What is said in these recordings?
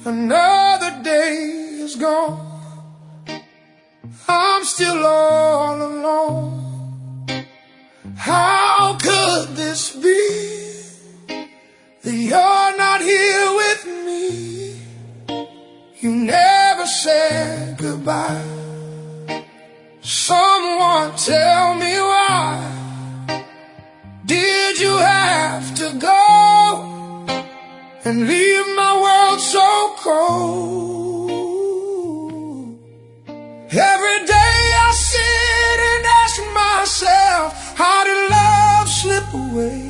Another day is gone. I'm still all alone. How could this be that you're not here with me? You never said goodbye. Someone tell me why did you have to go and leave my world so cold? Every day I sit and ask myself, how did love slip away?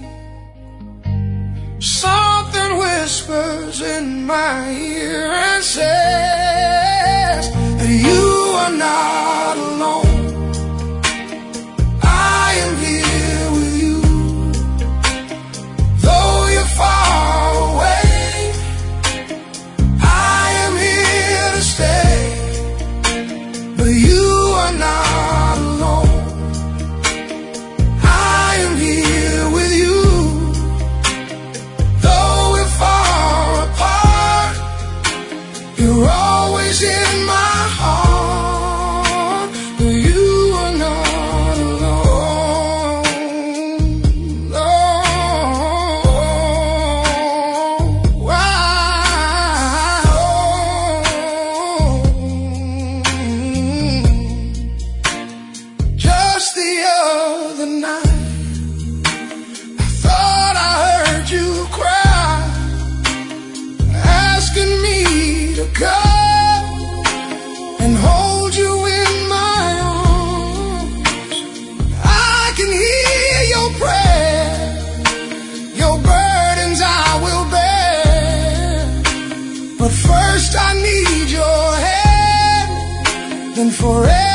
Something whispers in my ear and says that you are not alone. I am here with you. Though you're far away, I am here to stay. But you are not alone. I am here with you. Though we're far apart, you're always in my heart. But you are not alone. Just the other night, I thought I heard you cry, asking me to come and hold you in my arms. I can hear your prayer, your burdens I will bear. But first I need your hand, then forever